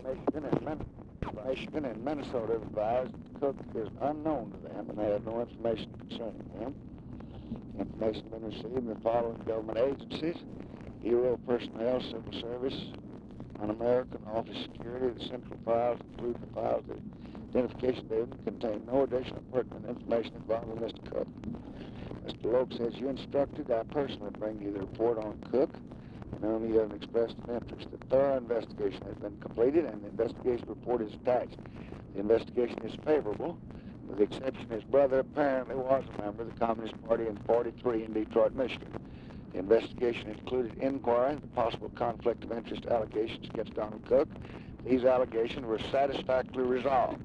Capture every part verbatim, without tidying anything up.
Michigan and Min Michigan and Minnesota advised Cook is unknown to them and they had no information concerning him. Information been received in the following government agencies: Hero Personnel, Civil Service, Un-American, Office Security. The central files include the files that identification data contain no additional pertinent information involving Mister Cook. Mister Loke says you instructed I personally bring you the report on Cook, and only you have expressed an interest. A thorough investigation has been completed, and the investigation report is attached. The investigation is favorable, with the exception his brother apparently was a member of the Communist Party in forty-three in Detroit, Michigan. The investigation included inquiry into possible conflict of interest allegations against Donald Cook. These allegations were satisfactorily resolved.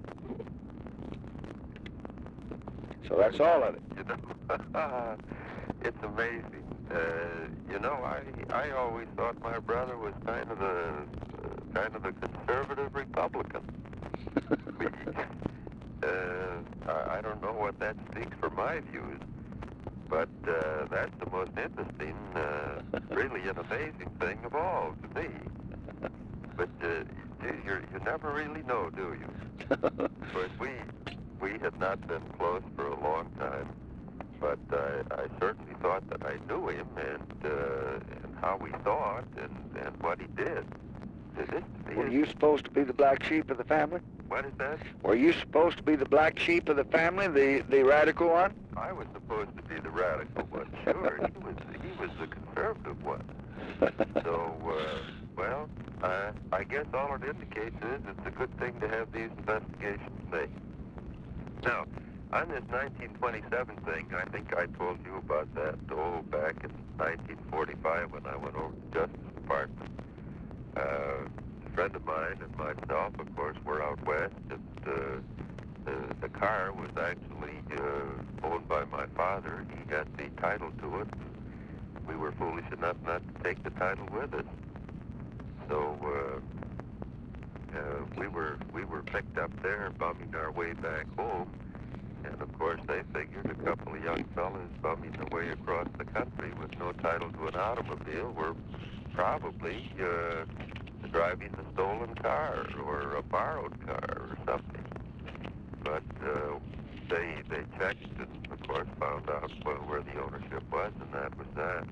So that's all of it. You know, it's amazing. Uh, you know, I I always thought my brother was kind of a uh, kind of a conservative Republican. we, uh, I, I don't know what that speaks for my views, but uh, that's the most interesting, uh, really an amazing thing of all to me. But uh, you you never really know, do you? Of course, we we had not been close for a long time, but I, I certainly thought that I knew him and uh, and how he thought and, and what he did. This, Were you supposed to be the black sheep of the family? What is that? Were you supposed to be the black sheep of the family, the, the radical one? I was supposed to be the radical one, sure. he was he was the conservative one. So, uh, well, uh, I guess all it indicates is it's a good thing to have these investigations made. Now, on this nineteen twenty-seven thing, I think I told you about that, oh, back in nineteen forty-five when I went over to the Justice Department. Uh, a friend of mine and myself, of course, were out west, and uh, the, the car was actually uh, owned by my father. He had the title to it. We were foolish enough not to take the title with us. So uh, uh, we were we were picked up there, bumming our way back home. And of course, they figured a couple of young fellas bumming their way across the country with no title to an automobile were probably uh, driving a stolen car or a borrowed car or something. But uh, they they checked and, of course, found out well, where the ownership was, and that was that.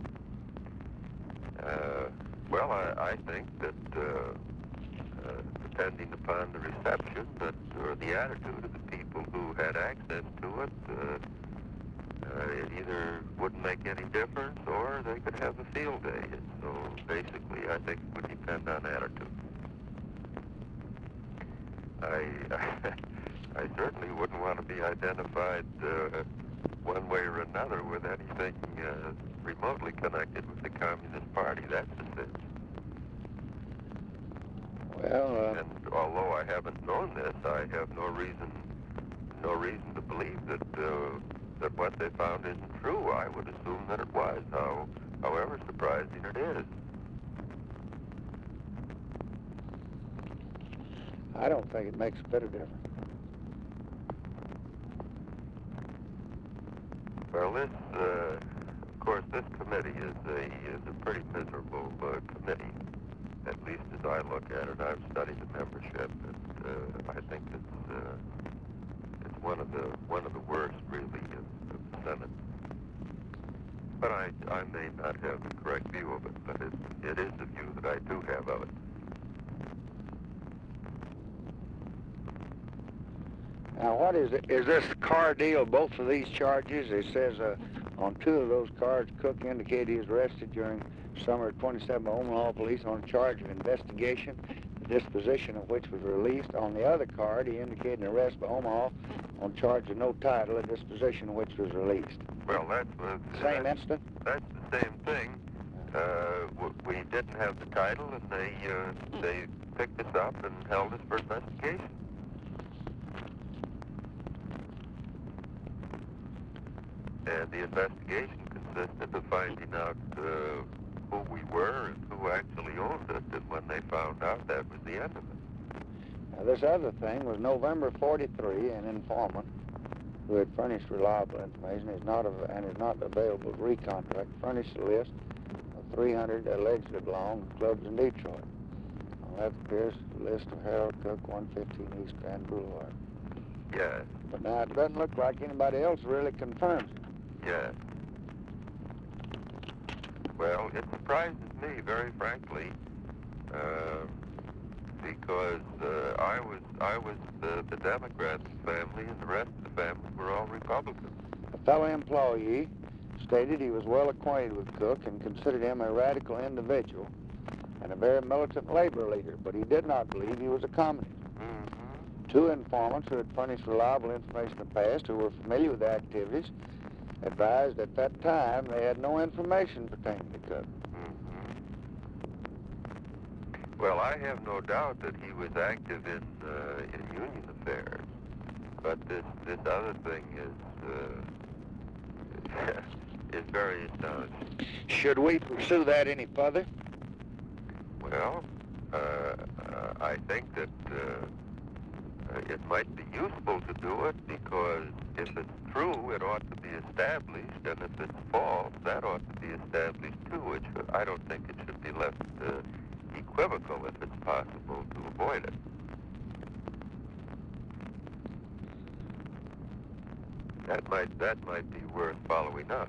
Uh, well, I, I think that uh, uh, depending upon the reception that, or the attitude of the people who had access to it, uh, uh, it either wouldn't make any difference or they could have a field day. And so basically, I think it would depend on attitude. I, I certainly wouldn't want to be identified uh, one way or another with anything uh, remotely connected with the Communist Party. That's the sense. Well, uh, and although I haven't known this, I have no reason, no reason to believe that uh, that what they found isn't true. I would assume that it was. How, however surprising it is. I don't think it makes a bit of difference. Well, this, uh, of course, this committee is a is a pretty miserable uh, committee. At least as I look at it, I've studied the membership, and uh, I think it's uh, it's one of the one of the worst, really, of, of the Senate. But I I may not have the correct view of it, but it it is the view that I do have of it. Now, what is it? Is this car deal, both of these charges? It says uh, on two of those cards, Cook indicated he was arrested during summer of twenty-seven by Omaha police on a charge of investigation, the disposition of which was released. On the other card, he indicated an arrest by Omaha on charge of no title, a disposition of which was released. Well, that's uh, Same that's, instant? That's the same thing. Uh, w we didn't have the title, and they uh, they picked us up and held us for investigation. And the investigation consisted of finding out uh, who we were and who actually owned it, and when they found out, that was the end of it. Now, this other thing was November forty-three, an informant who had furnished reliable information is not av and is not available to recontract, furnished a list of three hundred allegedly belonged to clubs in Detroit. Well, that appears the list of Harold Cook, one fifteen East Grand Boulevard. Yes, But now it doesn't look like anybody else really confirms it. yes. Well, it surprises me, very frankly, uh, because uh, I was I was the, the Democrat family, and the rest of the family were all Republicans. A fellow employee stated he was well acquainted with Cook and considered him a radical individual and a very militant labor leader, but he did not believe he was a communist. Mm-hmm. Two informants who had furnished reliable information in the past, who were familiar with the activities, advised at that time they had no information pertaining to Cook. Mm-hmm. Well, I have no doubt that he was active in uh, in union affairs, but this this other thing is uh, is very astonishing. Should we pursue that any further? Well, uh, uh, I think that uh, uh, it might be useful to do it, because if it's true, it ought to be established, and if it's false, that ought to be established too. Which I don't think it should be left uh, equivocal if it's possible to avoid it. That might that might be worth following up,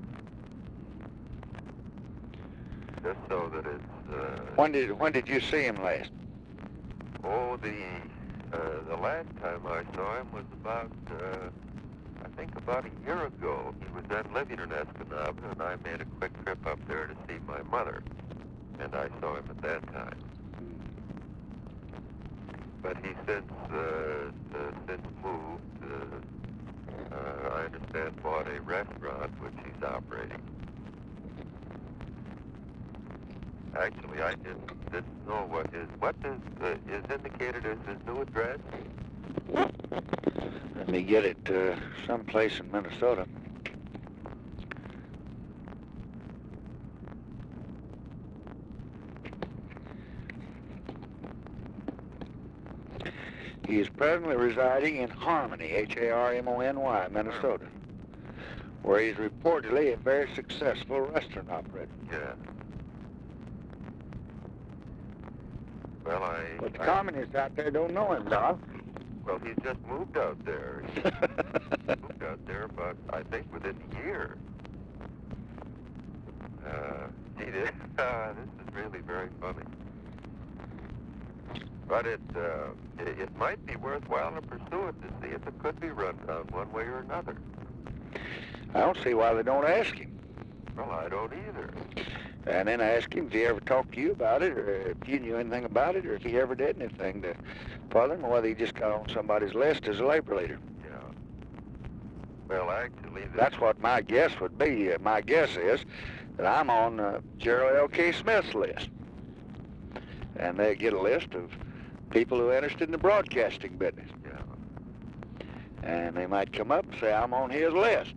just so that it's. Uh, When did when did you see him last? Oh, the uh, the last time I saw him was about, uh, I think about a year ago. He was then living in Escanaba, and I made a quick trip up there to see my mother, and I saw him at that time. But he since uh, uh, since moved. Uh, uh, I understand bought a restaurant which he's operating. Actually, I didn't, didn't know what his, what is, uh, is indicated as his new address. Let me get it uh, someplace in Minnesota. He is presently residing in Harmony, H A R M O N Y, Minnesota, where he's reportedly a very successful restaurant operator. Yeah. Well, I... But the I, communists out there don't know him, Don. Well, he's just moved out there. He moved out there about, I think, within a year. Uh, he did. Uh, this is really very funny. But it, uh, it, it might be worthwhile to pursue it to see if it could be run down one way or another. I don't see why they don't ask him. Well, I don't either. And then ask him if he ever talked to you about it, or if you knew anything about it, or if he ever did anything to bother him, or whether he just got on somebody's list as a labor leader. Yeah. Well, actually... This... That's what my guess would be. Uh, my guess is that I'm on uh, Gerald L. K. Smith's list. And they get a list of people who are interested in the broadcasting business. Yeah. And they might come up and say, I'm on his list.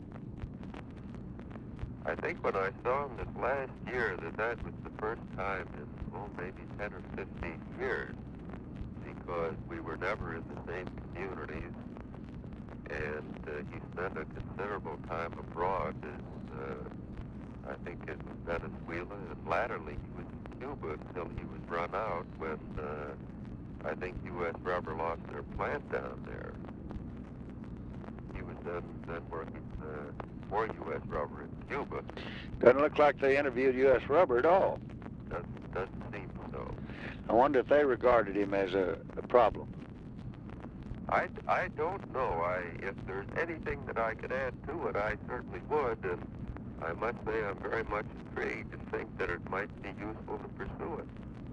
I think when I saw him this last year, that that was the first time in, oh, maybe ten or fifteen years, because we were never in the same communities, and uh, he spent a considerable time abroad, as, uh, I think in Venezuela, and latterly he was in Cuba until he was run out when uh, I think U S Rubber lost their plant down there. He was then, then working uh, for U S Rubber in Cuba. Doesn't look like they interviewed U S Rubber at all. Doesn't, doesn't seem so. I wonder if they regarded him as a, a problem. I, I don't know. I if there's anything that I could add to it, I certainly would, and I must say I'm very much intrigued and think that it might be useful to pursue it.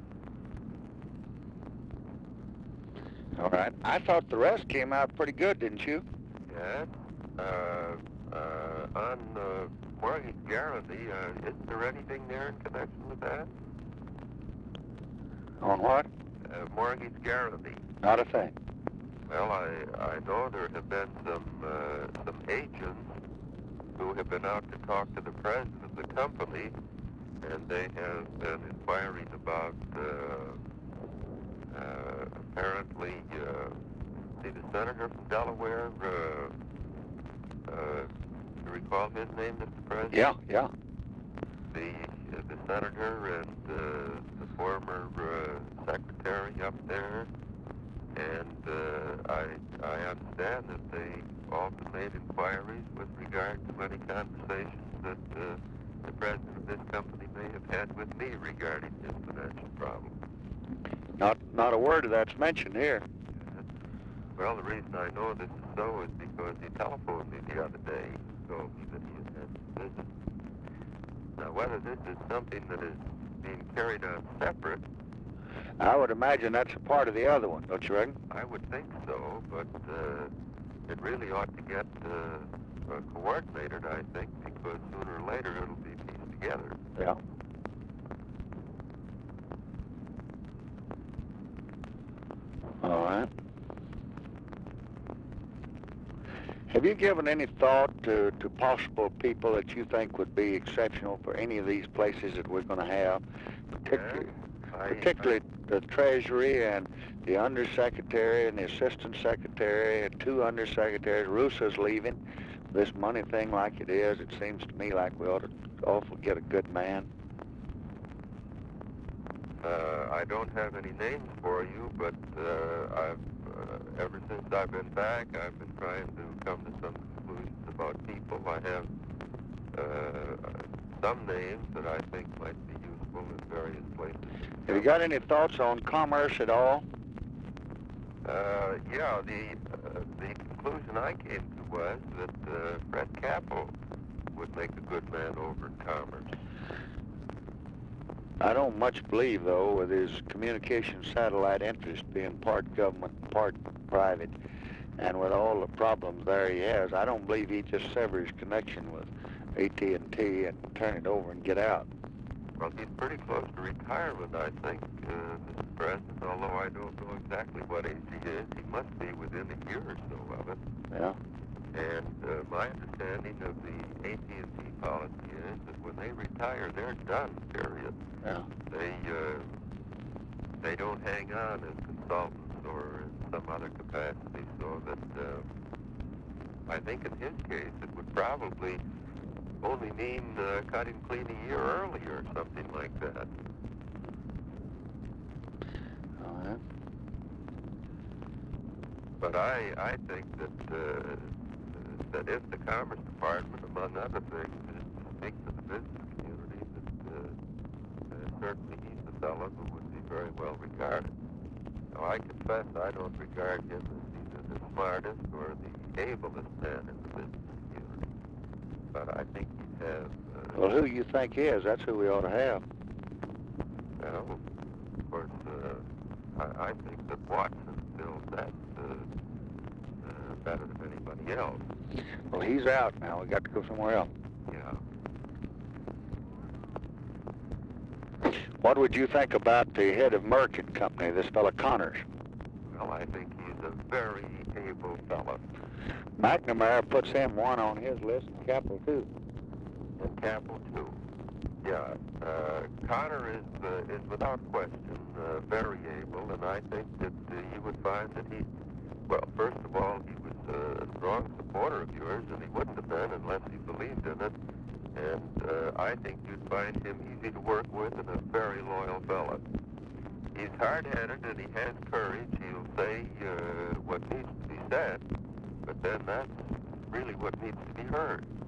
All right. I thought the rest came out pretty good, didn't you? Yes. Uh, uh, on uh, mortgage guarantee, uh, isn't there anything there in connection with that? On what? Uh, mortgage guarantee. Not a thing. Well, I I know there have been some uh, some agents who have been out to talk to the president of the company, and they have been inquiring about uh, uh, apparently uh, see the senator from Delaware. Uh, uh, do you recall his name, Mister President? Yeah, yeah. The uh, the senator and uh, the former uh, secretary up there, and uh, I I understand that they often made inquiries with regard to any conversations that uh, the president of this company may have had with me regarding his financial problem. Not, not a word of that's mentioned here. Well, the reason I know this is so is because he telephoned me the other day. He told me that he had had a visit. Now, whether this is something that is being carried on separate, I would imagine that's a part of the other one, don't you reckon? I would think so, but uh, it really ought to get uh, uh, coordinated, I think, because sooner or later it'll be pieced together. Yeah. All right. Have you given any thought to, to possible people that you think would be exceptional for any of these places that we're going to have, particularly, Yeah, I, particularly the Treasury and the Undersecretary and the Assistant Secretary and two Undersecretaries? Russo's leaving. This money thing like it is, it seems to me like we ought to awful get a good man. Uh, I don't have any names for you, but uh, I've uh, ever since I've been back, I've been trying to come to some conclusions about people. I have uh, some names that I think might be useful in various places. Have you got any thoughts on commerce at all? Uh, yeah, the uh, the conclusion I came to was that uh, Fred Capel would make a good man over in commerce. I don't much believe, though, with his communication satellite interest being part government, part private, and with all the problems there he has, I don't believe he just sever his connection with A T and T and turn it over and get out. Well, he's pretty close to retirement, I think, uh, Mister President, although I don't know exactly what age he is. He must be within a year or so of it. Yeah. And uh, my understanding of the A T and T policy is that when they retire, they're done, period. Yeah. They, uh, they don't hang on as consultants or in some other capacity, so that uh, I think in his case it would probably only mean uh, cut him clean a year early or something like that. All right. But I, I think that uh, that if the Commerce Department, among other things, is to speak to the business community, that uh, uh, certainly he's a fellow who would be very well regarded. Now, I confess I don't regard him as either the smartest or the ablest man in the business community. But I think he'd have... Uh, Well, who you think is, that's who we ought to have. Well, of course, uh, I, I think that Watson fills that uh, uh, better than anybody else. Well, he's out now. We got to go somewhere else. Yeah. What would you think about the head of Merck and Company, this fellow Connors? Well, I think he's a very able fellow. McNamara puts him one on his list, and Capel two. And Capel, too. Yeah. Uh, Connor is, uh, is without question uh, very able, and I think that uh, you would find that he, well, first of all, he was uh, a strong supporter of yours, and he wouldn't have been unless he believed in it. And uh, I think you'd find him easy to work with and a very loyal fellow. He's hard-headed and he has courage. He'll say uh, what needs to be said, but then that's really what needs to be heard.